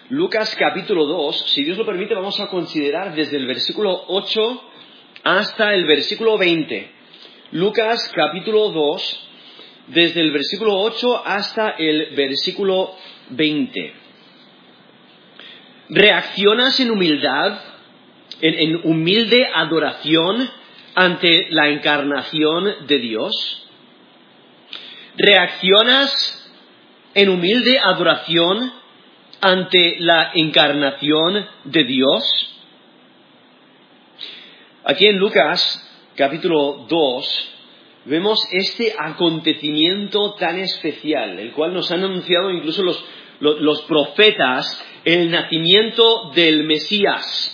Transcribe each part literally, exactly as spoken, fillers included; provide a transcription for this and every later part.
Lucas capítulo dos, si Dios lo permite, vamos a considerar desde el versículo ocho hasta el versículo veinte. Lucas capítulo dos, desde el versículo ocho hasta el versículo veinte. ¿Reaccionas en humildad, en, en humilde adoración ante la encarnación de Dios? ¿Reaccionas en humilde adoración ante la encarnación de Dios? Aquí en Lucas capítulo dos vemos este acontecimiento tan especial, el cual nos han anunciado incluso los, los, los profetas, el nacimiento del Mesías.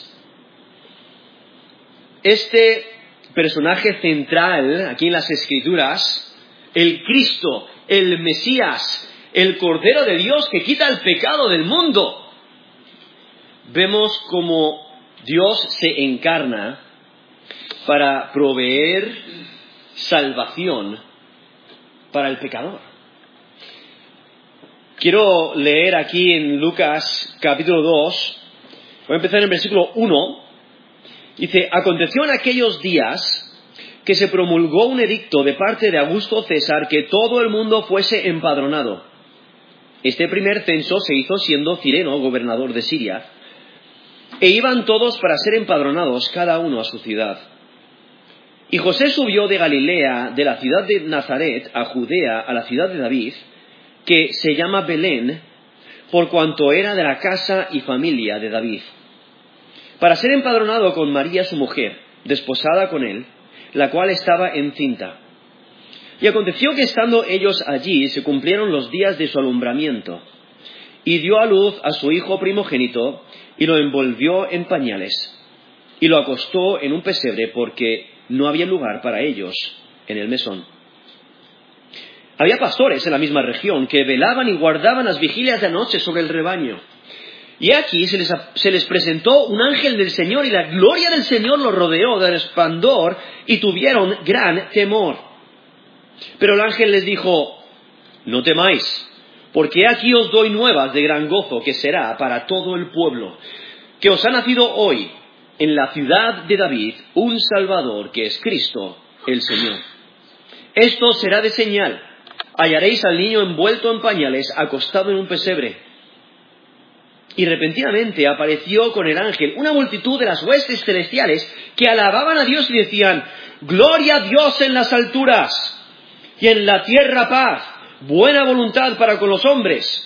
Este personaje central aquí en las Escrituras, el Cristo, el Mesías, el Cordero de Dios que quita el pecado del mundo. Vemos cómo Dios se encarna para proveer salvación para el pecador. Quiero leer aquí en Lucas capítulo dos, voy a empezar en el versículo uno. Dice: aconteció en aquellos días que se promulgó un edicto de parte de Augusto César que todo el mundo fuese empadronado. Este primer censo se hizo siendo Cireno gobernador de Siria, e iban todos para ser empadronados, cada uno a su ciudad. Y José subió de Galilea, de la ciudad de Nazaret, a Judea, a la ciudad de David, que se llama Belén, por cuanto era de la casa y familia de David, para ser empadronado con María su mujer, desposada con él, la cual estaba encinta. Y aconteció que estando ellos allí, se cumplieron los días de su alumbramiento, y dio a luz a su hijo primogénito, y lo envolvió en pañales, y lo acostó en un pesebre, porque no había lugar para ellos en el mesón. Había pastores en la misma región que velaban y guardaban las vigilias de noche sobre el rebaño. Y aquí se les, se les presentó un ángel del Señor, y la gloria del Señor los rodeó de resplandor, y tuvieron gran temor. Pero el ángel les dijo: no temáis, porque aquí os doy nuevas de gran gozo, que será para todo el pueblo, que os ha nacido hoy en la ciudad de David un Salvador, que es Cristo el Señor. Esto será de señal: hallaréis al niño envuelto en pañales, acostado en un pesebre. Y repentinamente apareció con el ángel una multitud de las huestes celestiales que alababan a Dios y decían: gloria a Dios en las alturas, y en la tierra paz, buena voluntad para con los hombres.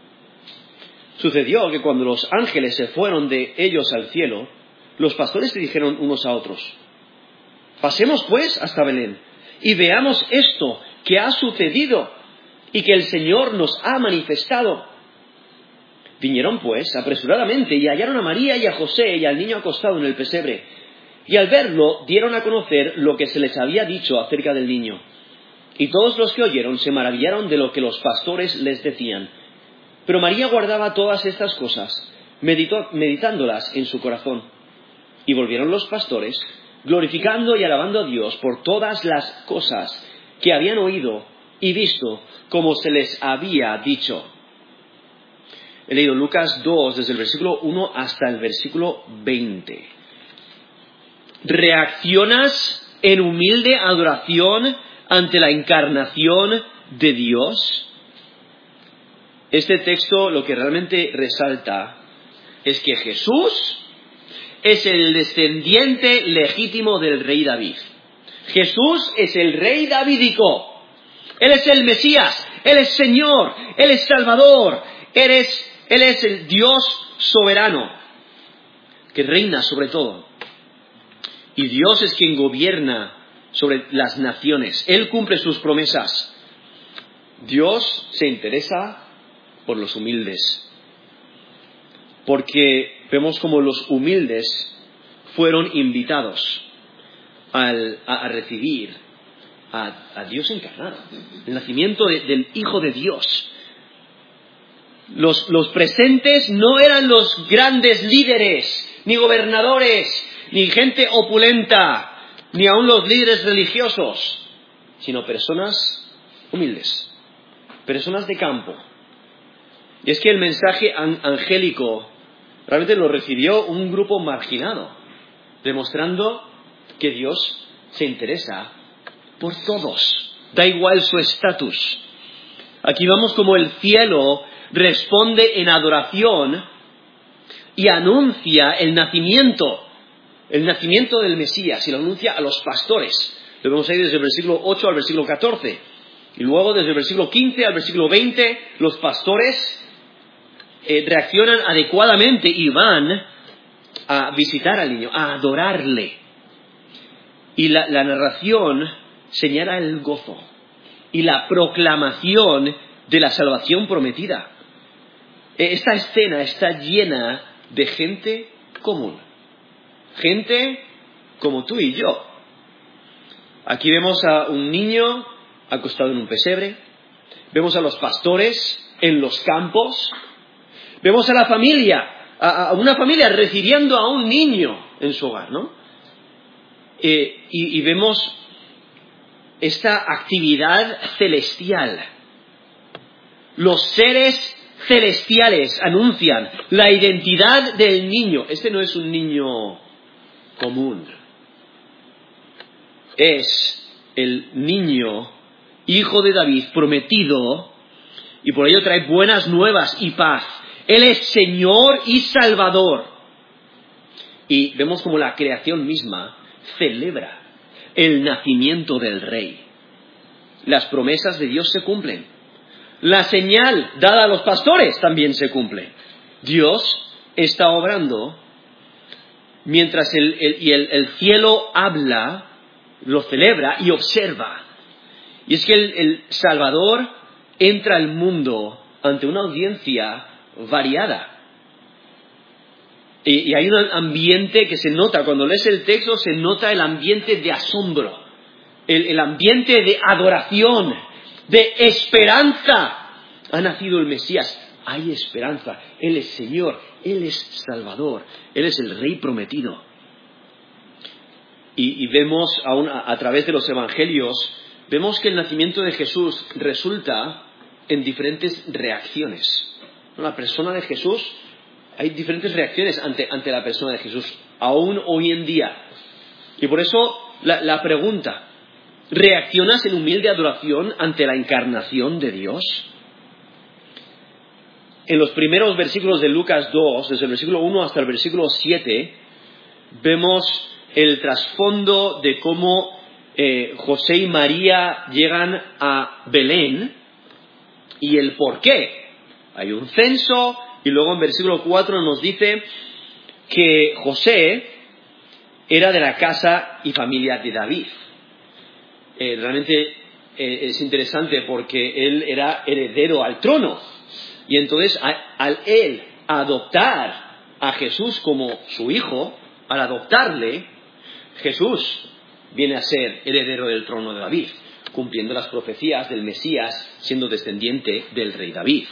Sucedió que cuando los ángeles se fueron de ellos al cielo, los pastores se dijeron unos a otros: pasemos pues hasta Belén, y veamos esto que ha sucedido, y que el Señor nos ha manifestado. Vinieron pues apresuradamente, y hallaron a María y a José y al niño acostado en el pesebre. Y al verlo, dieron a conocer lo que se les había dicho acerca del niño. Y todos los que oyeron se maravillaron de lo que los pastores les decían. Pero María guardaba todas estas cosas, meditó, meditándolas en su corazón. Y volvieron los pastores, glorificando y alabando a Dios por todas las cosas que habían oído y visto, como se les había dicho. He leído Lucas dos, desde el versículo uno hasta el versículo veinte. ¿Reaccionas en humilde adoración ante la encarnación de Dios? Este texto lo que realmente resalta es que Jesús es el descendiente legítimo del rey David. Jesús es el rey davídico. Él es el Mesías, Él es Señor, Él es Salvador, Él es, Él es el Dios soberano que reina sobre todo. Y Dios es quien gobierna sobre las naciones. Él cumple sus promesas. Dios se interesa por los humildes, porque vemos como los humildes fueron invitados al, a, a recibir a, a Dios encarnado, el nacimiento de, del Hijo de Dios. Los, los presentes no eran los grandes líderes, ni gobernadores, ni gente opulenta, ni aun los líderes religiosos, sino personas humildes, personas de campo, Y es que el mensaje an- angélico realmente lo recibió un grupo marginado, demostrando que Dios se interesa por todos, da igual su estatus. Aquí vamos como el cielo responde en adoración y anuncia el nacimiento, el nacimiento del Mesías, y lo anuncia a los pastores. Lo vemos ahí desde el versículo ocho al versículo catorce. Y luego desde el versículo quince al versículo veinte, los pastores eh, reaccionan adecuadamente y van a visitar al niño, a adorarle. Y la, la narración señala el gozo y la proclamación de la salvación prometida. Esta escena está llena de gente común, gente como tú y yo. Aquí vemos a un niño acostado en un pesebre, vemos a los pastores en los campos, vemos a la familia, a, a una familia recibiendo a un niño en su hogar, ¿no? Eh, y, y vemos esta actividad celestial. Los seres celestiales anuncian la identidad del niño. Este no es un niño común. Es el niño, hijo de David, prometido, y por ello trae buenas nuevas y paz. Él es Señor y Salvador. Y vemos como la creación misma celebra el nacimiento del Rey. Las promesas de Dios se cumplen. La señal dada a los pastores también se cumple. Dios está obrando mientras el, el, y el, el cielo habla, lo celebra y observa. Y es que el, el Salvador entra al mundo ante una audiencia variada. Y, y hay un ambiente que se nota, cuando lees el texto se nota el ambiente de asombro, el, el ambiente de adoración, de esperanza. Ha nacido el Mesías, hay esperanza. Él es Señor, Él es Salvador, Él es el Rey prometido. Y, y vemos aún a, a través de los evangelios, vemos que el nacimiento de Jesús resulta en diferentes reacciones. La persona de Jesús, hay diferentes reacciones ante, ante la persona de Jesús, aún hoy en día. Y por eso la, la pregunta, ¿reaccionas en humilde adoración ante la encarnación de Dios? En los primeros versículos de Lucas dos, desde el versículo uno hasta el versículo siete, vemos el trasfondo de cómo eh, José y María llegan a Belén y el por qué. Hay un censo y luego en versículo cuatro nos dice que José era de la casa y familia de David. Eh, realmente eh, es interesante porque él era heredero al trono. Y entonces, al él adoptar a Jesús como su hijo, al adoptarle, Jesús viene a ser heredero del trono de David, cumpliendo las profecías del Mesías, siendo descendiente del rey David.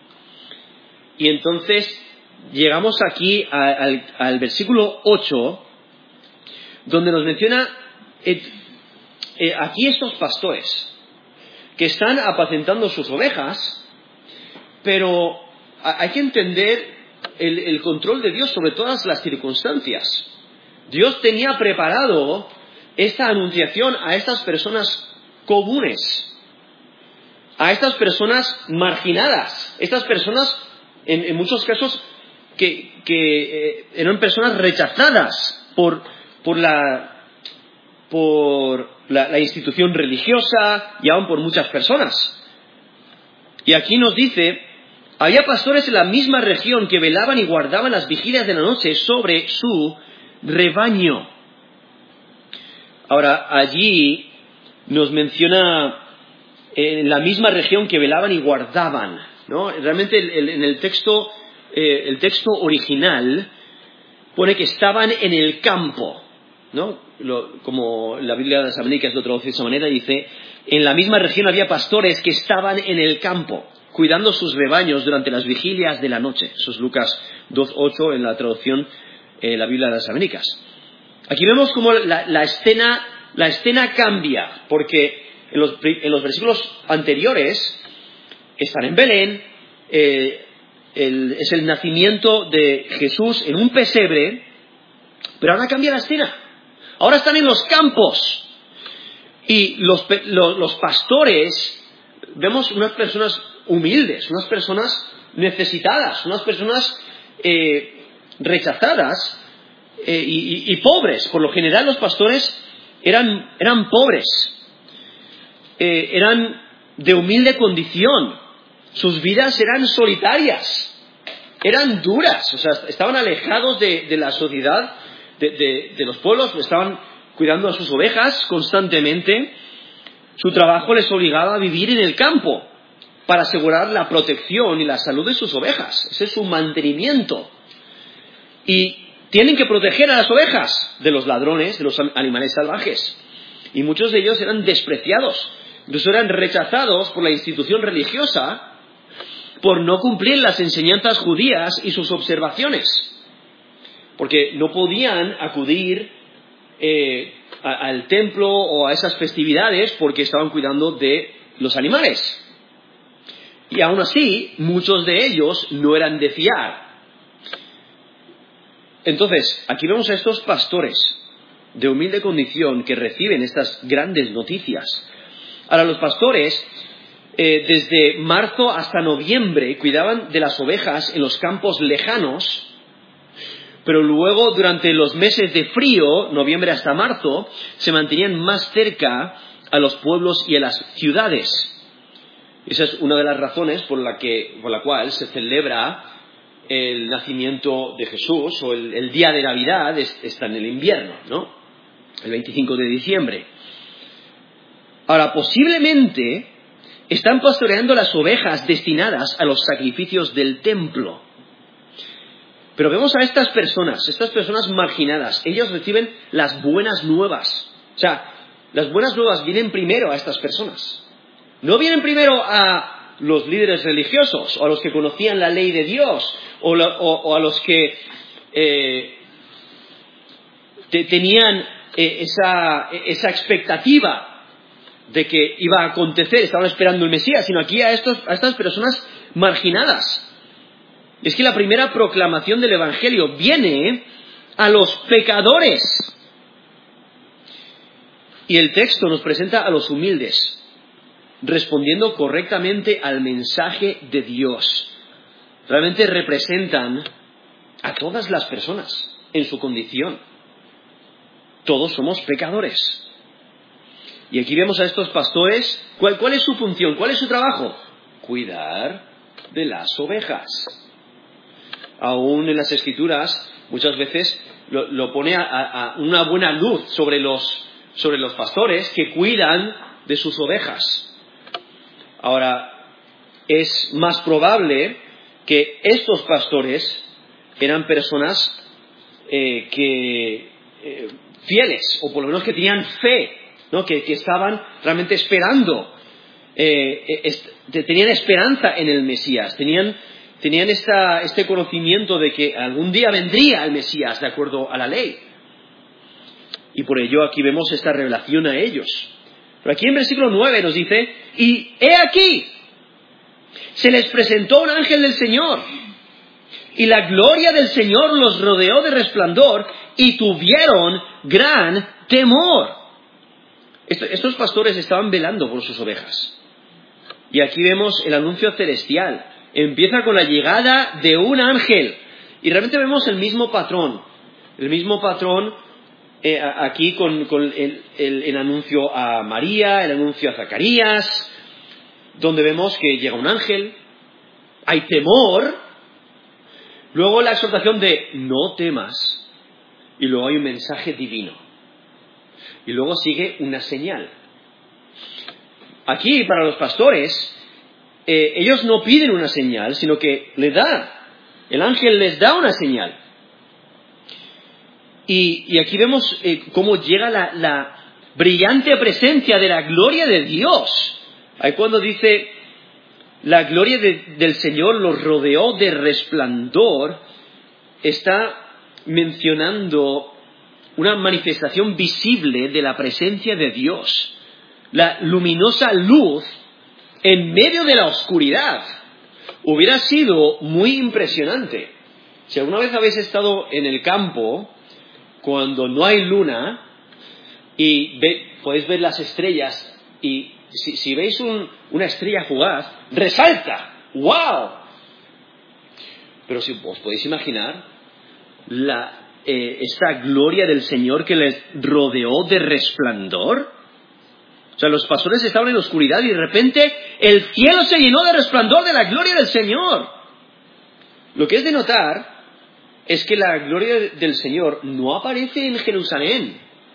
Y entonces, llegamos aquí a, al, al versículo ocho, donde nos menciona eh, eh, aquí estos pastores que están apacentando sus ovejas. Pero hay que entender el, el control de Dios sobre todas las circunstancias. Dios tenía preparado esta anunciación a estas personas comunes, a estas personas marginadas, estas personas, en, en muchos casos, que, que eh, eran personas rechazadas por, por, la, por la, la institución religiosa y aún por muchas personas. Y aquí nos dice: había pastores en la misma región que velaban y guardaban las vigilias de la noche sobre su rebaño. Ahora, allí nos menciona en la misma región que velaban y guardaban, ¿no? Realmente el, el, en el texto, eh, el texto original pone que estaban en el campo, ¿no? Lo, como la Biblia de las Américas lo traduce de esa manera, dice: en la misma región había pastores que estaban en el campo, cuidando sus rebaños durante las vigilias de la noche. Eso es Lucas dos ocho en la traducción, eh, la Biblia de las Américas. Aquí vemos cómo la, la, escena, la escena cambia, porque en los, en los versículos anteriores están en Belén, eh, el, es el nacimiento de Jesús en un pesebre, pero ahora cambia la escena. Ahora están en los campos. Y los, los, los pastores, vemos unas personas humildes, unas personas necesitadas, unas personas eh, rechazadas eh, y, y, y pobres. Por lo general los pastores eran, eran pobres, eh, eran de humilde condición, sus vidas eran solitarias, eran duras, o sea, estaban alejados de, de la sociedad, de, de, de los pueblos, estaban cuidando a sus ovejas constantemente. Su trabajo les obligaba a vivir en el campo para asegurar la protección y la salud de sus ovejas. Ese es su mantenimiento. Y tienen que proteger a las ovejas de los ladrones, de los animales salvajes. Y muchos de ellos eran despreciados, incluso eran rechazados por la institución religiosa por no cumplir las enseñanzas judías y sus observaciones, porque no podían acudir eh, a, al templo o a esas festividades porque estaban cuidando de los animales. Y aún así, muchos de ellos no eran de fiar. Entonces, aquí vemos a estos pastores de humilde condición que reciben estas grandes noticias. Ahora, los pastores, eh, desde marzo hasta noviembre, cuidaban de las ovejas en los campos lejanos, pero luego, durante los meses de frío, noviembre hasta marzo, se mantenían más cerca a los pueblos y a las ciudades. Esa es una de las razones por la, que, por la cual se celebra el nacimiento de Jesús, o el, el día de Navidad es, está en el invierno, ¿no? El veinticinco de diciembre. Ahora, posiblemente están pastoreando las ovejas destinadas a los sacrificios del templo. Pero vemos a estas personas, estas personas marginadas, ellos reciben las buenas nuevas. O sea, las buenas nuevas vienen primero a estas personas. No vienen primero a los líderes religiosos, o a los que conocían la ley de Dios, o, la, o, o a los que eh, te, tenían eh, esa, esa expectativa de que iba a acontecer, estaban esperando el Mesías, sino aquí a, estos, a estas personas marginadas. Es que la primera proclamación del Evangelio viene a los pecadores. Y el texto nos presenta a los humildes, respondiendo correctamente al mensaje de Dios. Realmente representan a todas las personas en su condición. Todos somos pecadores. Y aquí vemos a estos pastores. ¿Cuál, cuál es su función? ¿Cuál es su trabajo? Cuidar de las ovejas. Aún en las Escrituras, muchas veces lo, lo pone a, a una buena luz sobre los, sobre los pastores que cuidan de sus ovejas. Ahora, es más probable que estos pastores eran personas eh, que eh, fieles, o por lo menos que tenían fe, ¿no? que, que estaban realmente esperando, eh, est- tenían esperanza en el Mesías, tenían, tenían esta, este conocimiento de que algún día vendría el Mesías de acuerdo a la ley. Y por ello aquí vemos esta revelación a ellos. Pero aquí en versículo nueve nos dice: y he aquí, se les presentó un ángel del Señor, y la gloria del Señor los rodeó de resplandor, y tuvieron gran temor. Estos pastores estaban velando por sus ovejas. Y aquí vemos el anuncio celestial. Empieza con la llegada de un ángel. Y realmente vemos el mismo patrón. El mismo patrón eh, aquí con, con el, el, el anuncio a María, el anuncio a Zacarías, donde vemos que llega un ángel, hay temor, luego la exhortación de no temas, y luego hay un mensaje divino. Y luego sigue una señal. Aquí, para los pastores, eh, ellos no piden una señal, sino que le da, el ángel les da una señal. Y, y aquí vemos eh, cómo llega la, la brillante presencia de la gloria de Dios. Ahí cuando dice, la gloria de, del Señor los rodeó de resplandor, está mencionando una manifestación visible de la presencia de Dios. La luminosa luz en medio de la oscuridad. hubiera sido muy impresionante. Si alguna vez habéis estado en el campo, cuando no hay luna, y ve, podéis ver las estrellas, y si, si veis un, una estrella fugaz, resalta. ¡Wow! Pero si os podéis imaginar la, eh, esta gloria del Señor que les rodeó de resplandor. O sea, los pastores estaban en la oscuridad y de repente el cielo se llenó de resplandor de la gloria del Señor. Lo que es de notar es que la gloria del Señor no aparece en Jerusalén.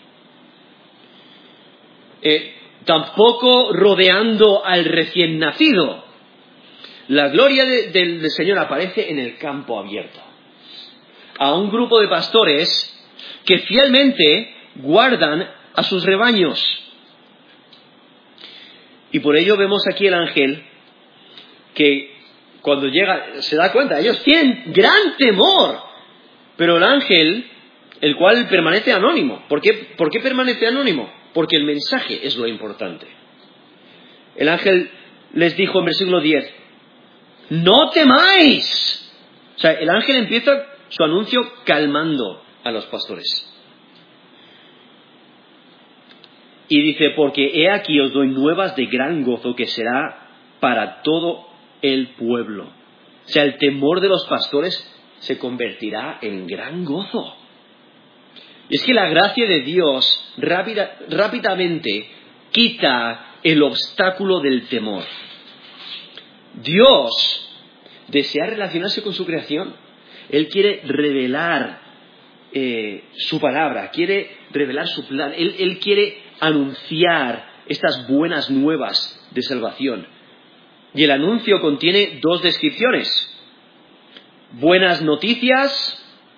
Eh, tampoco rodeando al recién nacido. La gloria de, del, del Señor aparece en el campo abierto. A un grupo de pastores que fielmente guardan a sus rebaños. Y por ello vemos aquí el ángel que cuando llega se da cuenta, ellos tienen gran temor, pero el ángel, el cual permanece anónimo. ¿Por qué, ¿Por qué permanece anónimo? Porque el mensaje es lo importante. El ángel les dijo en versículo diez, ¡no temáis! O sea, el ángel empieza su anuncio calmando a los pastores. Y dice, porque he aquí os doy nuevas de gran gozo que será para todo el pueblo. O sea, el temor de los pastores se convertirá en gran gozo. Y es que la gracia de Dios rápida, rápidamente quita el obstáculo del temor. Dios desea relacionarse con su creación. Él quiere revelar eh, su palabra, quiere revelar su plan. Él, él quiere anunciar estas buenas nuevas de salvación. Y el anuncio contiene dos descripciones. Buenas noticias,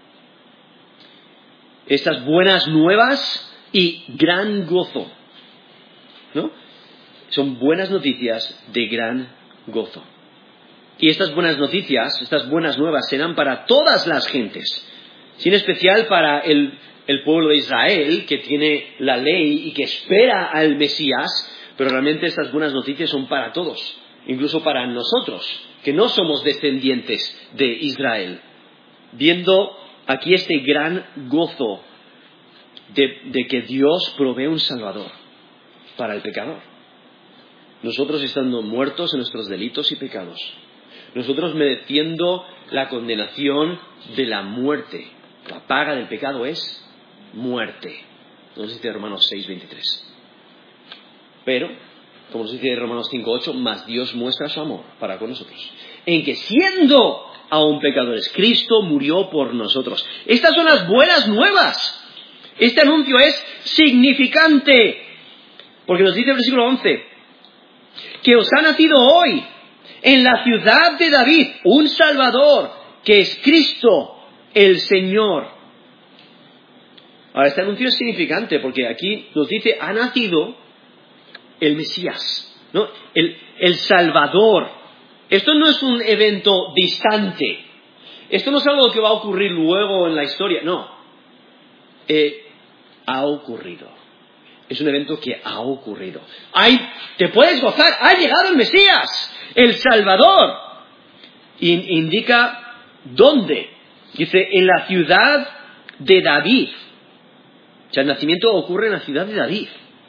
estas buenas nuevas y gran gozo. ¿No? Son buenas noticias de gran gozo. Y estas buenas noticias, estas buenas nuevas serán para todas las gentes, sin especial para el, el pueblo de Israel, que tiene la ley y que espera al Mesías, pero realmente estas buenas noticias son para todos, incluso para nosotros, que no somos descendientes de Israel, viendo aquí este gran gozo de, de que Dios provee un Salvador para el pecador. Nosotros estando muertos en nuestros delitos y pecados, nosotros mereciendo la condenación de la muerte. La paga del pecado es muerte. Nos dice Romanos seis veintitrés. Pero, como nos dice Romanos cinco ocho, más Dios muestra su amor para con nosotros, en que siendo aún pecadores, Cristo murió por nosotros. Estas son las buenas nuevas. Este anuncio es significante, porque nos dice el versículo once, que os ha nacido hoy en la ciudad de David un Salvador, que es Cristo el Señor. Ahora, este anuncio es significante porque aquí nos dice, ha nacido el Mesías, ¿no? El, el Salvador. Esto no es un evento distante. Esto no es algo que va a ocurrir luego en la historia. No. Eh, ha ocurrido. Es un evento que ha ocurrido. Hay, te puedes gozar. Ha llegado el Mesías, el Salvador. In, indica dónde. Dice, en la ciudad de David. O sea, el nacimiento ocurre en la ciudad de David.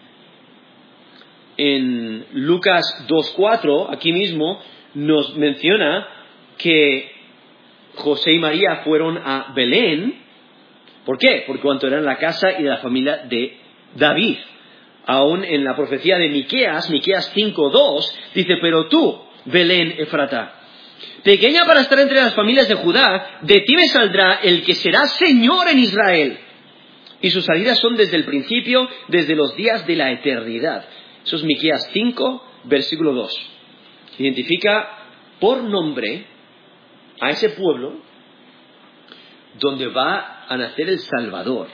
En Lucas dos cuatro, aquí mismo, nos menciona que José y María fueron a Belén. ¿Por qué? Porque cuanto eran la casa y de la familia de David. Aún en la profecía de Miqueas, Miqueas cinco dos, dice, pero tú, Belén Efrata, pequeña para estar entre las familias de Judá, de ti me saldrá el que será Señor en Israel. Y sus salidas son desde el principio, desde los días de la eternidad. Eso es Miqueas cinco, versículo dos. Identifica por nombre a ese pueblo donde va a nacer el Salvador.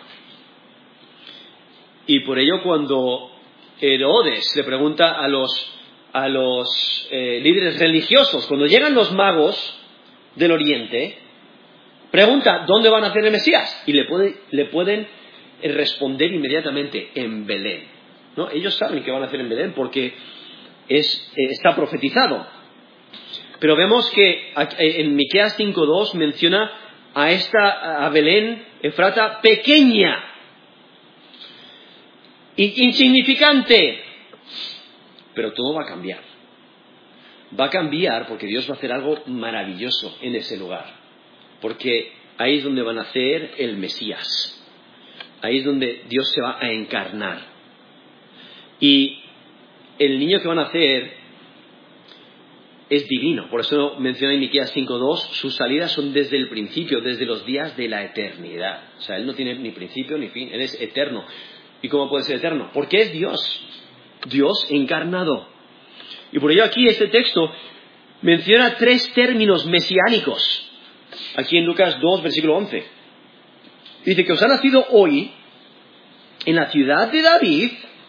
Y por ello cuando Herodes le pregunta a los, a los eh, líderes religiosos, cuando llegan los magos del Oriente, pregunta, ¿dónde va a nacer el Mesías? Y le, puede, le pueden responder inmediatamente, en Belén. ¿No? Ellos saben que van a nacer en Belén porque es, eh, está profetizado. Pero vemos que en Miqueas cinco dos menciona a esta, a Belén, Efrata, pequeña, insignificante. Pero todo va a cambiar. Va a cambiar porque Dios va a hacer algo maravilloso en ese lugar. Porque ahí es donde va a nacer el Mesías. Ahí es donde Dios se va a encarnar. Y el niño que va a nacer es divino. Por eso menciona en Miqueas cinco dos, sus salidas son desde el principio, desde los días de la eternidad. O sea, Él no tiene ni principio ni fin, Él es eterno. ¿Y cómo puede ser eterno? Porque es Dios. Dios encarnado. Y por ello aquí este texto menciona tres términos mesiánicos. Aquí en Lucas dos, versículo once. Dice que os ha nacido hoy en la ciudad de David,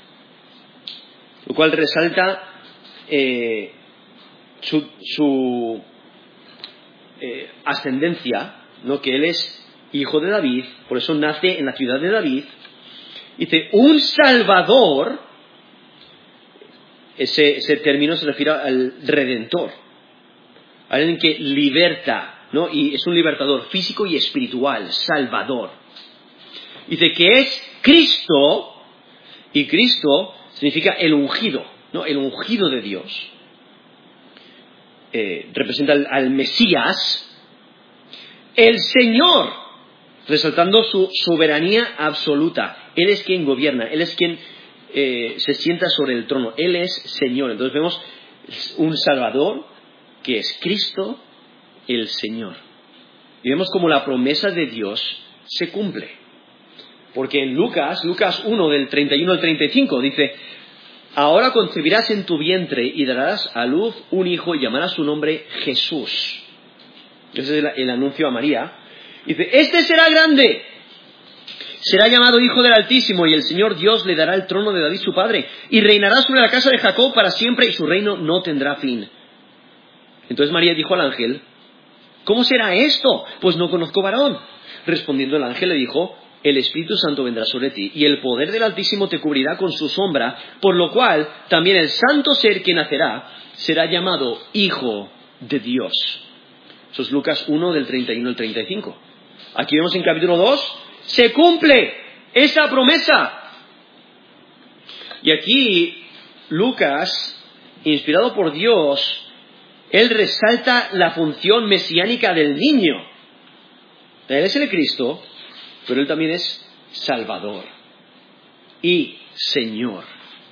lo cual resalta eh, su, su eh, ascendencia, ¿no? Que él es hijo de David, por eso nace en la ciudad de David. Dice, un Salvador, ese, ese término se refiere al Redentor, a alguien que liberta, ¿no? Y es un libertador físico y espiritual, Salvador. Dice que es Cristo, y Cristo significa el ungido, ¿no? El ungido de Dios. Eh, representa al, al Mesías, el Señor, resaltando su soberanía absoluta. Él es quien gobierna, Él es quien eh, se sienta sobre el trono, Él es Señor. Entonces vemos un Salvador que es Cristo, el Señor. Y vemos como la promesa de Dios se cumple. Porque en Lucas, Lucas uno del treinta y uno al treinta y cinco dice, ahora concebirás en tu vientre y darás a luz un hijo y llamarás su nombre Jesús. Ese es el, el anuncio a María. Dice, este será grande, será llamado Hijo del Altísimo y el Señor Dios le dará el trono de David su padre y reinará sobre la casa de Jacob para siempre y su reino no tendrá fin. Entonces María dijo al ángel, ¿cómo será esto? Pues no conozco varón. Respondiendo el ángel le dijo, el Espíritu Santo vendrá sobre ti, y el poder del Altísimo te cubrirá con su sombra, por lo cual también el santo ser que nacerá será llamado Hijo de Dios. Eso es Lucas uno del treinta y uno al treinta y cinco. Aquí vemos en capítulo dos, se cumple esa promesa. Y aquí Lucas, inspirado por Dios, él resalta la función mesiánica del niño. Él es el Cristo, pero Él también es Salvador y Señor.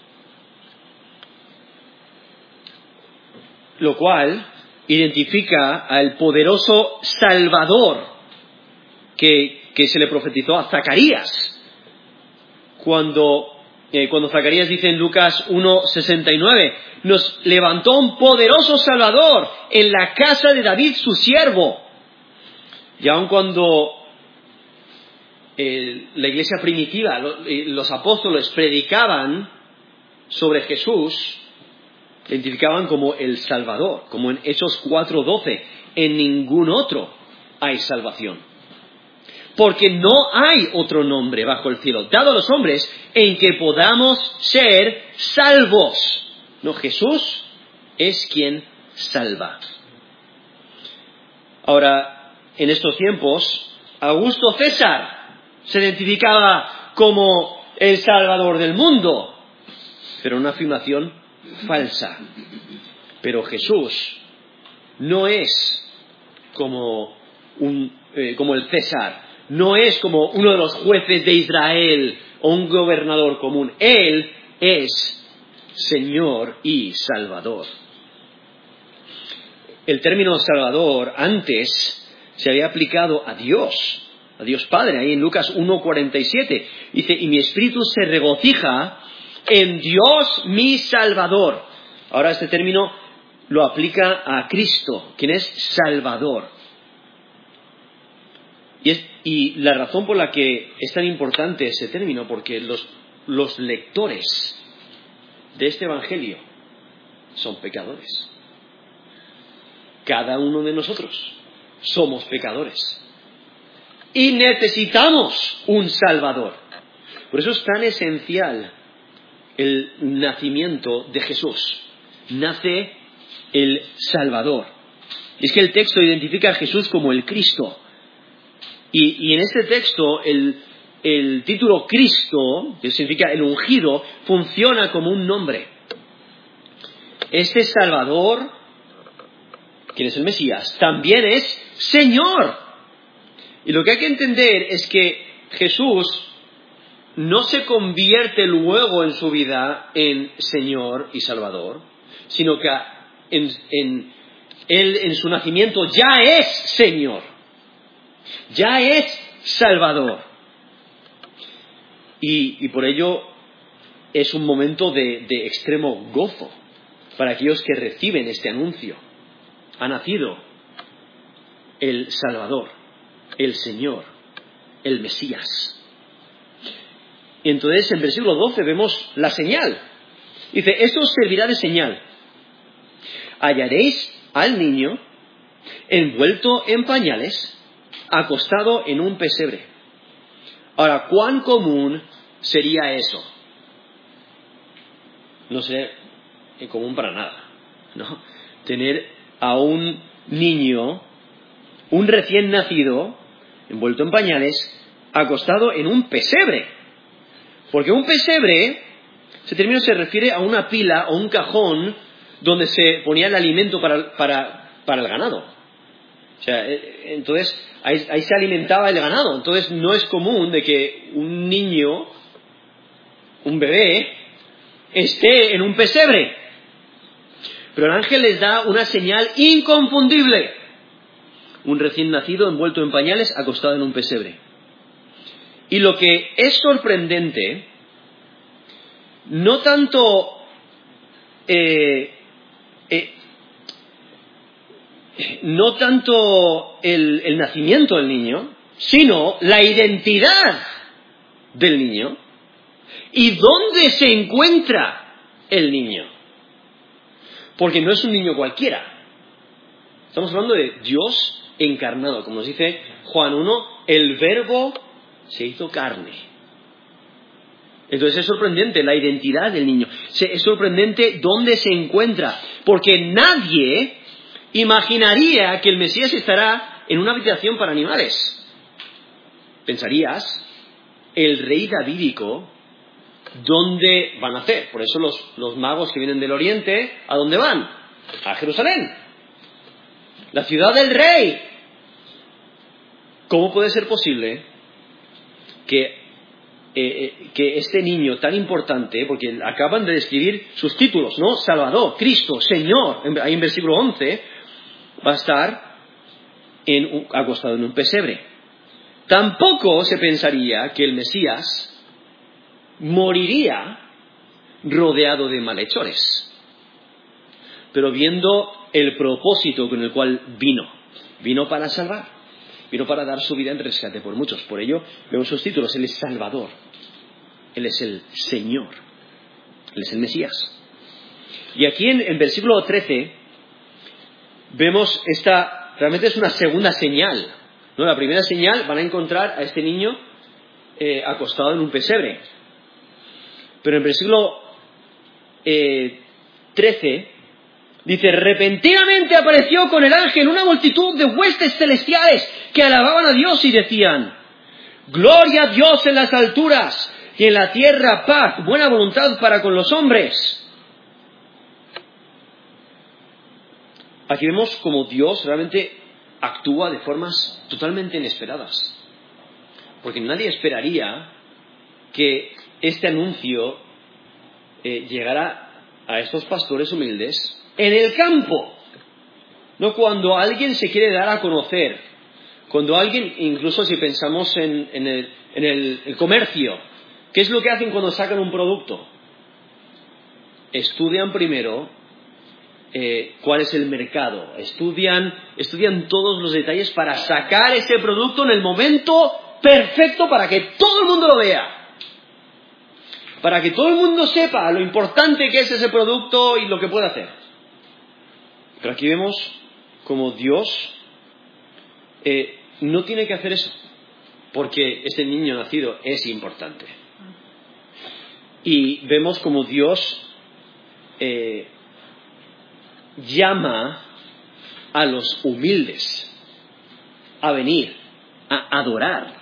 Lo cual identifica al poderoso Salvador que, que se le profetizó a Zacarías. Cuando, eh, cuando Zacarías dice en Lucas uno sesenta y nueve, nos levantó un poderoso Salvador en la casa de David su siervo. Y aun cuando Eh, la iglesia primitiva, los apóstoles predicaban sobre Jesús, le identificaban como el Salvador, como en Hechos cuatro doce, en ningún otro hay salvación. Porque no hay otro nombre bajo el cielo dado a los hombres en que podamos ser salvos. No, Jesús es quien salva. Ahora, en estos tiempos, Augusto César se identificaba como el Salvador del mundo, pero una afirmación falsa. Pero Jesús no es como, un, eh, como el César, no es como uno de los jueces de Israel o un gobernador común. Él es Señor y Salvador. El término Salvador antes se había aplicado a Dios, a Dios Padre, ahí en Lucas uno cuarenta y siete. Dice, y mi espíritu se regocija en Dios mi Salvador. Ahora este término lo aplica a Cristo, quien es Salvador. Y, es, y la razón por la que es tan importante ese término, porque los, los lectores de este Evangelio son pecadores. Cada uno de nosotros somos pecadores. Y necesitamos un Salvador. Por eso es tan esencial el nacimiento de Jesús. Nace el Salvador. Y es que el texto identifica a Jesús como el Cristo. Y, y en este texto el, el título Cristo, que significa el ungido, funciona como un nombre. Este Salvador, quien es el Mesías, también es Señor. Y lo que hay que entender es que Jesús no se convierte luego en su vida en Señor y Salvador, sino que en, en, Él en su nacimiento ya es Señor, ya es Salvador. Y, y por ello es un momento de, de extremo gozo para aquellos que reciben este anuncio. Ha nacido el Salvador, el Señor, el Mesías. Y entonces en versículo doce vemos la señal. Dice, esto os servirá de señal. Hallaréis al niño envuelto en pañales, acostado en un pesebre. Ahora, ¿cuán común sería eso? No sería común para nada, ¿no? Tener a un niño, un recién nacido, envuelto en pañales, acostado en un pesebre. Porque un pesebre, ese término se refiere a una pila o un cajón donde se ponía el alimento para, para, para el ganado. O sea, entonces ahí, ahí se alimentaba el ganado. Entonces no es común de que un niño, un bebé, esté en un pesebre. Pero el ángel les da una señal inconfundible. Un recién nacido envuelto en pañales, acostado en un pesebre. Y lo que es sorprendente, no tanto eh, eh, no tanto el, el nacimiento del niño, sino la identidad del niño y dónde se encuentra el niño. Porque no es un niño cualquiera. Estamos hablando de Dios encarnado, como nos dice Juan uno, el Verbo se hizo carne. Entonces es sorprendente la identidad del niño. Es sorprendente dónde se encuentra. Porque nadie imaginaría que el Mesías estará en una habitación para animales. Pensarías, el rey davídico, ¿dónde van a hacer? Por eso los, los magos que vienen del oriente, ¿a dónde van? A Jerusalén. La ciudad del rey. ¿Cómo puede ser posible que, eh, que este niño tan importante, porque acaban de describir sus títulos, ¿no? Salvador, Cristo, Señor, ahí en versículo once, va a estar en, acostado en un pesebre? Tampoco se pensaría que el Mesías moriría rodeado de malhechores. Pero viendo el propósito con el cual vino, vino para salvar. Vino para dar su vida en rescate por muchos. Por ello, vemos sus títulos. Él es Salvador. Él es el Señor. Él es el Mesías. Y aquí en el versículo trece, vemos esta, realmente es una segunda señal, ¿no? La primera señal, van a encontrar a este niño eh, acostado en un pesebre. Pero en el versículo eh, trece, dice, repentinamente apareció con el ángel una multitud de huestes celestiales que alababan a Dios y decían, gloria a Dios en las alturas y en la tierra paz, buena voluntad para con los hombres. Aquí vemos como Dios realmente actúa de formas totalmente inesperadas. Porque nadie esperaría que este anuncio eh, llegara a estos pastores humildes en el campo, no cuando alguien se quiere dar a conocer, cuando alguien, incluso si pensamos en, en, el, en el, el comercio, ¿qué es lo que hacen cuando sacan un producto? Estudian primero eh, cuál es el mercado, estudian, estudian todos los detalles para sacar ese producto en el momento perfecto para que todo el mundo lo vea, para que todo el mundo sepa lo importante que es ese producto y lo que puede hacer. Pero aquí vemos como Dios eh, no tiene que hacer eso, porque este niño nacido es importante. Y vemos como Dios eh, llama a los humildes a venir, a adorar.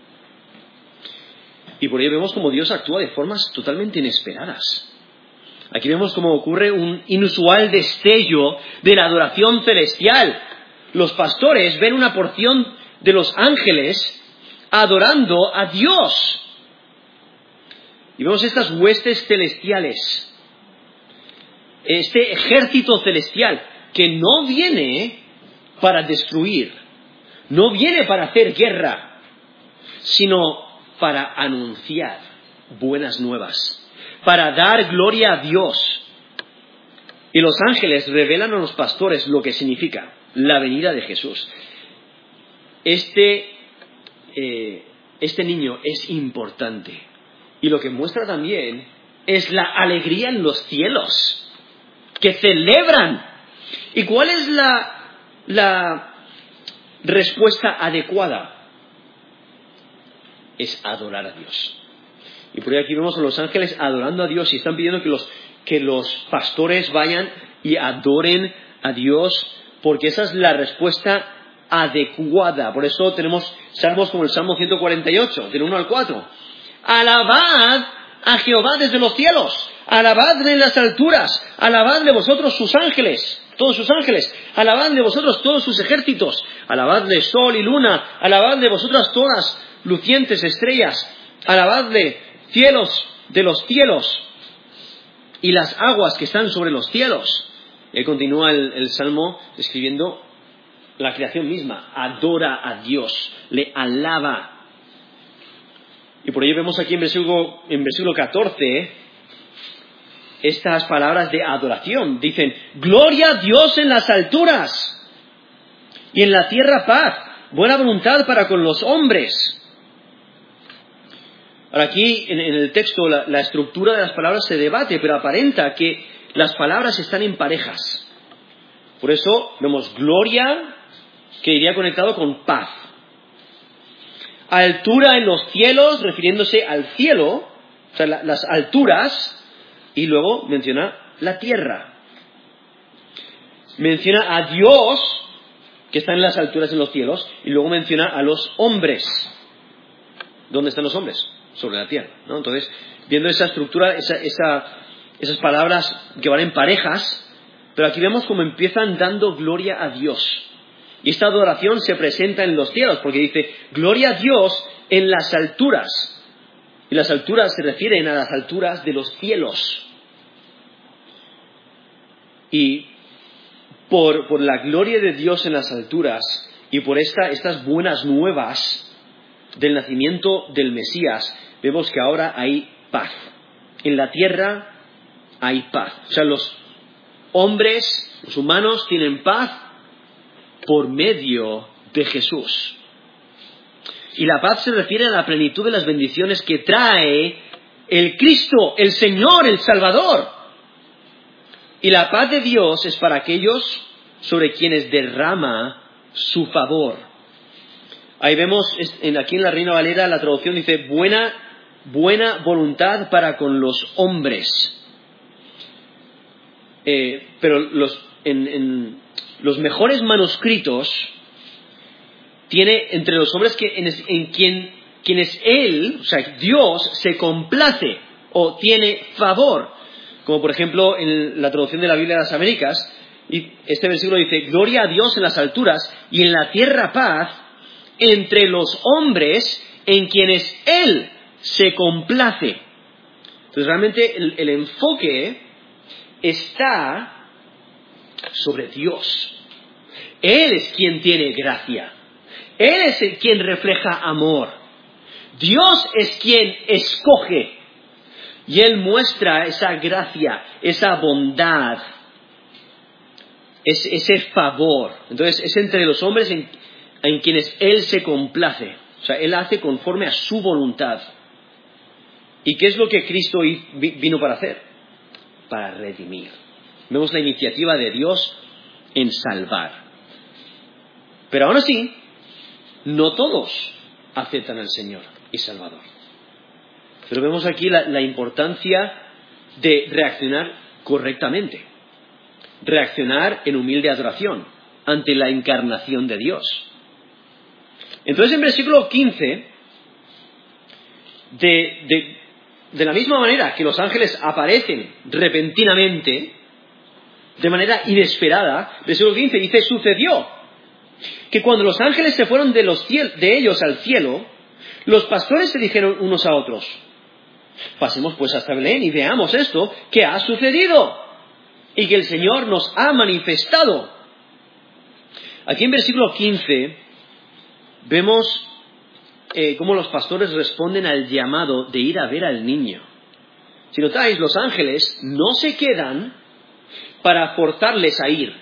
Y por ello vemos como Dios actúa de formas totalmente inesperadas. Aquí vemos cómo ocurre un inusual destello de la adoración celestial. Los pastores ven una porción de los ángeles adorando a Dios. Y vemos estas huestes celestiales, este ejército celestial que no viene para destruir, no viene para hacer guerra, sino para anunciar buenas nuevas, para dar gloria a Dios. Y los ángeles revelan a los pastores lo que significa la venida de Jesús. Este, eh, este niño es importante. Y lo que muestra también es la alegría en los cielos, que celebran. ¿Y cuál es la, la respuesta adecuada? Es adorar a Dios. Y por ahí aquí vemos a los ángeles adorando a Dios y están pidiendo que los, que los pastores vayan y adoren a Dios, porque esa es la respuesta adecuada. Por eso tenemos salmos como el Salmo ciento cuarenta y ocho, del uno al cuatro. Alabad a Jehová desde los cielos, alabadle en las alturas, alabadle vosotros sus ángeles, todos sus ángeles, alabadle vosotros todos sus ejércitos, alabadle sol y luna, alabadle vosotras todas lucientes estrellas, alabadle cielos de los cielos y las aguas que están sobre los cielos. Y continúa el, el Salmo describiendo la creación misma, adora a Dios, le alaba. Y por ello vemos aquí en versículo, en versículo catorce estas palabras de adoración. Dicen, gloria a Dios en las alturas y en la tierra paz, buena voluntad para con los hombres. Ahora aquí en, en el texto la, la estructura de las palabras se debate, pero aparenta que las palabras están en parejas. Por eso vemos gloria, que iría conectado con paz. Altura en los cielos, refiriéndose al cielo, o sea, la, las alturas, y luego menciona la tierra. Menciona a Dios, que está en las alturas en los cielos, y luego menciona a los hombres. ¿Dónde están los hombres? Sobre la tierra, ¿no? Entonces, viendo esa estructura, esa, esa, esas palabras que van en parejas, pero aquí vemos cómo empiezan dando gloria a Dios. Y esta adoración se presenta en los cielos, porque dice, gloria a Dios en las alturas. Y las alturas se refieren a las alturas de los cielos. Y por, por la gloria de Dios en las alturas, y por esta, estas buenas nuevas del nacimiento del Mesías, vemos que ahora hay paz. En la tierra hay paz. O sea, los hombres, los humanos, tienen paz por medio de Jesús. Y la paz se refiere a la plenitud de las bendiciones que trae el Cristo, el Señor, el Salvador. Y la paz de Dios es para aquellos sobre quienes derrama su favor. Ahí vemos, aquí en la Reina Valera, la traducción dice, buena, buena voluntad para con los hombres. Eh, pero los, en, en los mejores manuscritos tiene entre los hombres que en, en quien, quienes Él, o sea, Dios, se complace o tiene favor. Como por ejemplo en la traducción de la Biblia de las Américas, y este versículo dice, gloria a Dios en las alturas y en la tierra paz entre los hombres en quienes Él se complace. Entonces realmente el, el enfoque está sobre Dios. Él es quien tiene gracia. Él es el quien refleja amor. Dios es quien escoge. Y Él muestra esa gracia, esa bondad, ese, ese favor. Entonces es entre los hombres en, en quienes Él se complace. O sea, Él hace conforme a su voluntad. ¿Y qué es lo que Cristo vino para hacer? Para redimir. Vemos la iniciativa de Dios en salvar. Pero aún así, no todos aceptan al Señor y Salvador. Pero vemos aquí la, la importancia de reaccionar correctamente. Reaccionar en humilde adoración. ante la encarnación de Dios. Entonces, en versículo quince, de, de, de la misma manera que los ángeles aparecen repentinamente, de manera inesperada, versículo quince dice, sucedió que cuando los ángeles se fueron de, los ciel, de ellos al cielo, los pastores se dijeron unos a otros, pasemos pues hasta Belén y veamos esto que ha sucedido y que el Señor nos ha manifestado. Aquí en versículo quince vemos eh, cómo los pastores responden al llamado de ir a ver al niño. Si notáis, los ángeles no se quedan para forzarles a ir.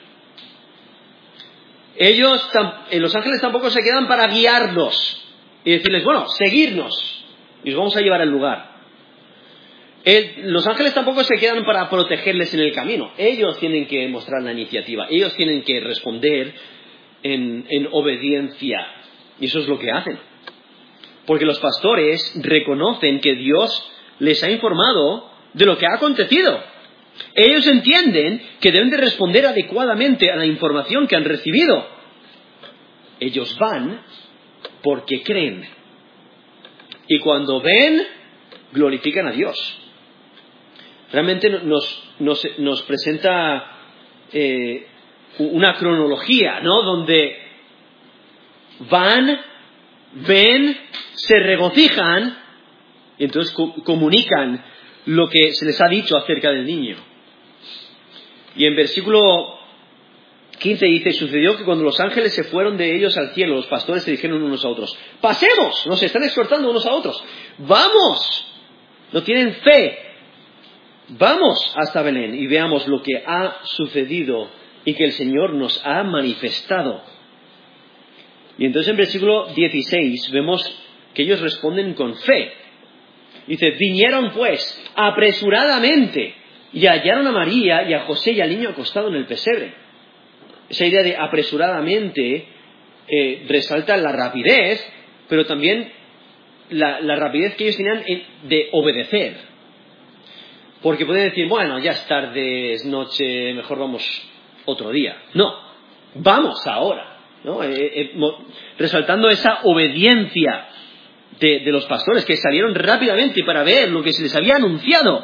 Ellos, los ángeles tampoco se quedan para guiarlos y decirles, bueno, seguidnos y os vamos a llevar al lugar. El, los ángeles tampoco se quedan para protegerles en el camino. Ellos tienen que mostrar la iniciativa, ellos tienen que responder en, en obediencia. Y eso es lo que hacen. Porque los pastores reconocen que Dios les ha informado de lo que ha acontecido. Ellos entienden que deben de responder adecuadamente a la información que han recibido. Ellos van porque creen. Y cuando ven, glorifican a Dios. Realmente nos, nos, nos presenta eh, una cronología, ¿no? Donde van, ven, se regocijan y entonces co- comunican lo que se les ha dicho acerca del niño. Y en versículo quince dice, sucedió que cuando los ángeles se fueron de ellos al cielo, los pastores se dijeron unos a otros, pasemos, nos están exhortando unos a otros, vamos, no tienen fe, vamos hasta Belén y veamos lo que ha sucedido y que el Señor nos ha manifestado. Y entonces en versículo dieciséis vemos que ellos responden con fe. Dice, vinieron pues apresuradamente y hallaron a María y a José y al niño acostado en el pesebre. Esa idea de apresuradamente eh, resalta la rapidez, pero también la, la rapidez que ellos tenían en, de obedecer. Porque pueden decir, bueno, ya es tarde, es noche, mejor vamos otro día. No, vamos ahora, ¿no? Eh, eh, resaltando esa obediencia de, de los pastores que salieron rápidamente para ver lo que se les había anunciado.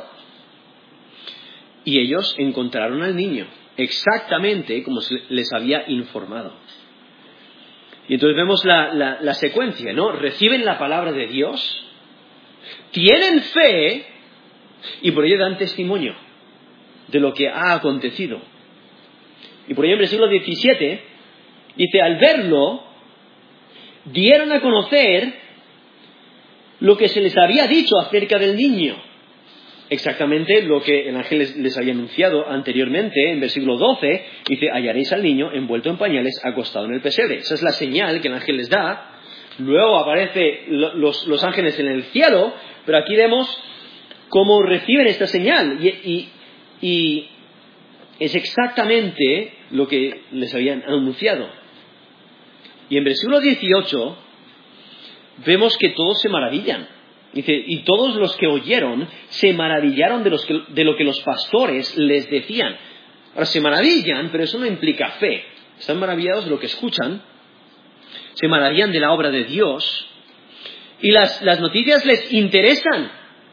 Y ellos encontraron al niño exactamente como se les había informado. Y entonces vemos la, la, la secuencia, ¿no? Reciben la palabra de Dios, tienen fe y por ello dan testimonio de lo que ha acontecido. Y por ello en versículo diecisiete dice, al verlo, dieron a conocer lo que se les había dicho acerca del niño. Exactamente lo que el ángel les, les había anunciado anteriormente, en versículo doce, dice, hallaréis al niño envuelto en pañales, acostado en el pesebre. Esa es la señal que el ángel les da. Luego aparecen los, los ángeles en el cielo, pero aquí vemos cómo reciben esta señal. Y, y, y es exactamente lo que les habían anunciado. Y en versículo dieciocho vemos que todos se maravillan. Dice, y todos los que oyeron se maravillaron de, los que, de lo que los pastores les decían. Ahora, se maravillan, pero eso no implica fe. Están maravillados de lo que escuchan, se maravillan de la obra de Dios, y las, las noticias les interesan,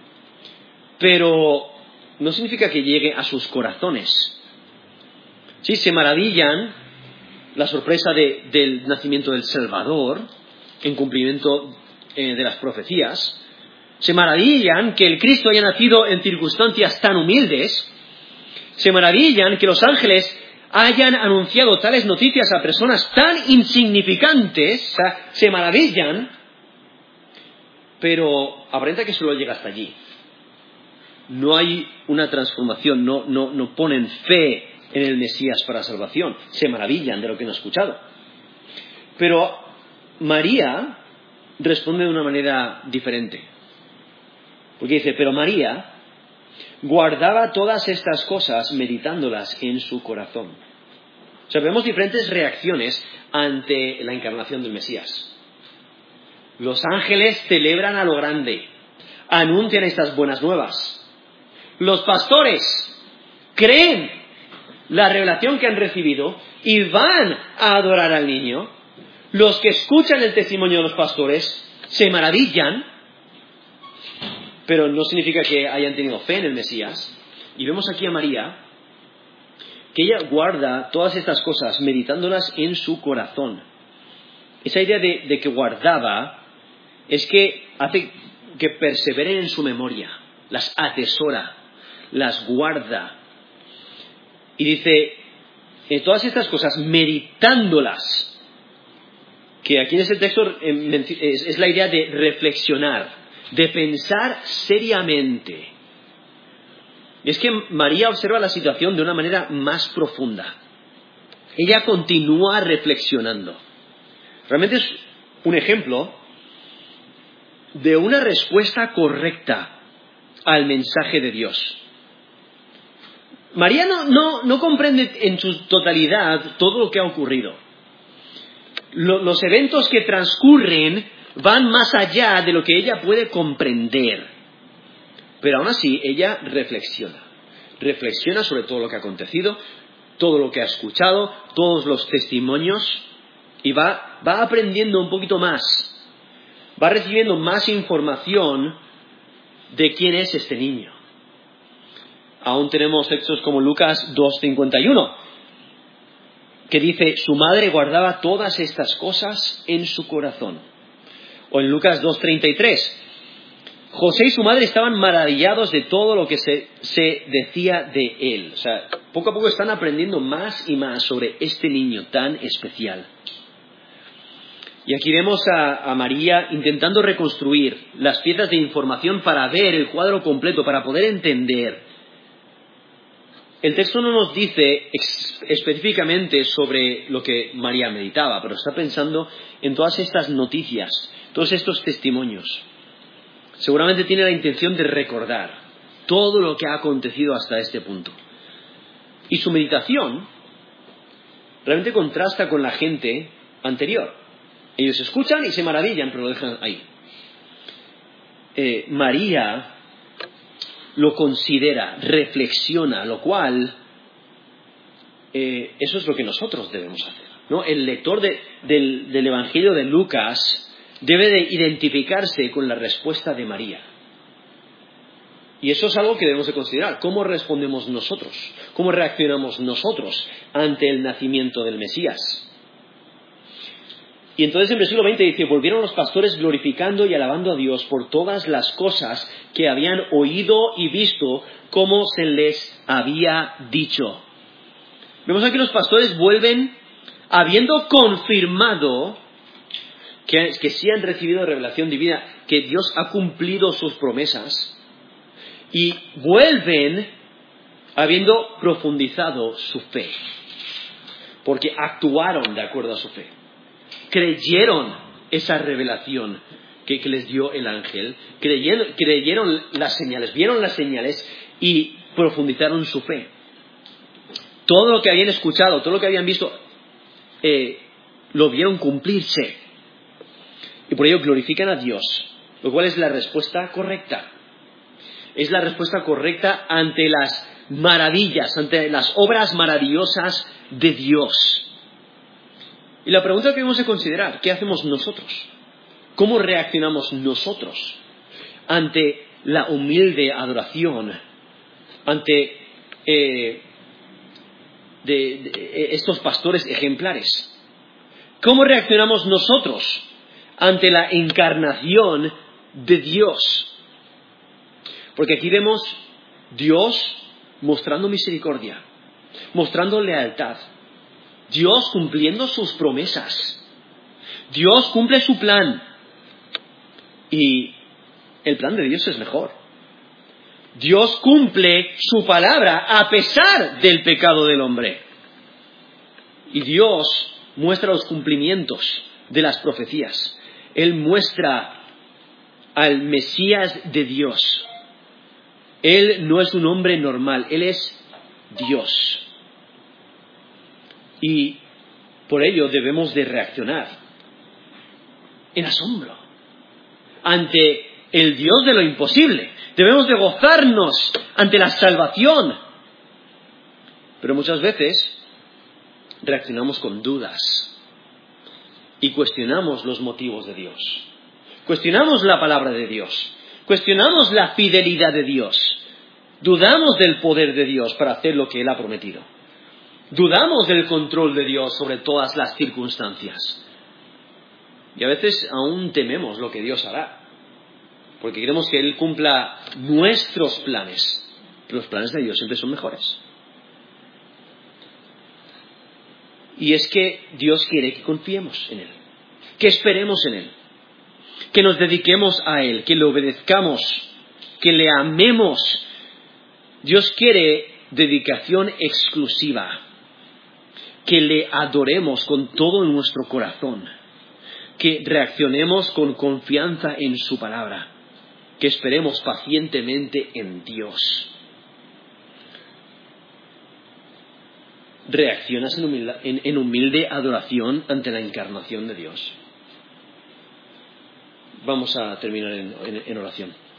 pero no significa que llegue a sus corazones. Sí, se maravillan la sorpresa de, del nacimiento del Salvador, en cumplimiento eh, de las profecías. Se maravillan que el Cristo haya nacido en circunstancias tan humildes. Se maravillan que los ángeles hayan anunciado tales noticias a personas tan insignificantes. O sea, se maravillan, pero aparenta que solo llega hasta allí. No hay una transformación, no, no, no ponen fe en el Mesías para salvación. Se maravillan de lo que han escuchado. Pero María responde de una manera diferente. Porque dice, pero María guardaba todas estas cosas meditándolas en su corazón. O sea, vemos diferentes reacciones ante la encarnación del Mesías. Los ángeles celebran a lo grande, anuncian estas buenas nuevas. Los pastores creen la revelación que han recibido y van a adorar al niño. Los que escuchan el testimonio de los pastores se maravillan, pero no significa que hayan tenido fe en el Mesías. Y vemos aquí a María, que ella guarda todas estas cosas, meditándolas en su corazón. Esa idea de, de que guardaba es que hace que perseveren en su memoria, las atesora, las guarda. Y dice, en todas estas cosas, meditándolas, que aquí en este texto es la idea de reflexionar, de pensar seriamente. Y es que María observa la situación de una manera más profunda. Ella continúa reflexionando. Realmente es un ejemplo de una respuesta correcta al mensaje de Dios. María no, no, no comprende en su totalidad todo lo que ha ocurrido. Lo, los eventos que transcurren van más allá de lo que ella puede comprender. Pero aún así, ella reflexiona. Reflexiona sobre todo lo que ha acontecido, todo lo que ha escuchado, todos los testimonios, y va, va aprendiendo un poquito más. Va recibiendo más información de quién es este niño. Aún tenemos textos como Lucas dos cincuenta y uno, que dice, su madre guardaba todas estas cosas en su corazón. O en Lucas dos treinta y tres, José y su madre estaban maravillados de todo lo que se, se decía de él. O sea, poco a poco están aprendiendo más y más sobre este niño tan especial. Y aquí vemos a, a María intentando reconstruir las piezas de información para ver el cuadro completo, para poder entender. El texto no nos dice ex- específicamente sobre lo que María meditaba, pero está pensando en todas estas noticias, todos estos testimonios. Seguramente tiene la intención de recordar todo lo que ha acontecido hasta este punto. Y su meditación realmente contrasta con la gente anterior. Ellos escuchan y se maravillan, pero lo dejan ahí. Eh, María lo considera, reflexiona, lo cual eh, eso es lo que nosotros debemos hacer, ¿no? El lector de, del, del Evangelio de Lucas debe de identificarse con la respuesta de María. Y eso es algo que debemos de considerar. ¿Cómo respondemos nosotros? ¿Cómo reaccionamos nosotros ante el nacimiento del Mesías? Y entonces en versículo veinte dice, volvieron los pastores glorificando y alabando a Dios por todas las cosas que habían oído y visto, como se les había dicho. Vemos aquí los pastores vuelven, habiendo confirmado que, que sí han recibido revelación divina, que Dios ha cumplido sus promesas, y vuelven habiendo profundizado su fe, porque actuaron de acuerdo a su fe. Creyeron esa revelación que, que les dio el ángel, creyeron, creyeron las señales, vieron las señales y profundizaron su fe. Todo lo que habían escuchado, todo lo que habían visto, eh, lo vieron cumplirse. Y por ello glorifican a Dios, lo cual es la respuesta correcta. Es la respuesta correcta ante las maravillas, ante las obras maravillosas de Dios. Y la pregunta que debemos de considerar, ¿qué hacemos nosotros? ¿Cómo reaccionamos nosotros ante la humilde adoración, ante eh, de, de estos pastores ejemplares? ¿Cómo reaccionamos nosotros ante la encarnación de Dios? Porque aquí vemos Dios mostrando misericordia, mostrando lealtad, Dios cumpliendo sus promesas. Dios cumple su plan. Y el plan de Dios es mejor. Dios cumple su palabra a pesar del pecado del hombre. Y Dios muestra los cumplimientos de las profecías. Él muestra al Mesías de Dios. Él no es un hombre normal, Él es Dios. Y por ello debemos de reaccionar en asombro ante el Dios de lo imposible. Debemos de gozarnos ante la salvación. Pero muchas veces reaccionamos con dudas y cuestionamos los motivos de Dios. Cuestionamos la palabra de Dios. Cuestionamos la fidelidad de Dios. Dudamos del poder de Dios para hacer lo que Él ha prometido. Dudamos del control de Dios sobre todas las circunstancias. Y a veces aún tememos lo que Dios hará, porque queremos que Él cumpla nuestros planes. Pero los planes de Dios siempre son mejores. Y es que Dios quiere que confiemos en Él, que esperemos en Él, que nos dediquemos a Él, que le obedezcamos, que le amemos. Dios quiere dedicación exclusiva, que le adoremos con todo nuestro corazón, que reaccionemos con confianza en su palabra, que esperemos pacientemente en Dios. ¿Reaccionas en humilde, en, en humilde adoración ante la encarnación de Dios? Vamos a terminar en, en, en oración.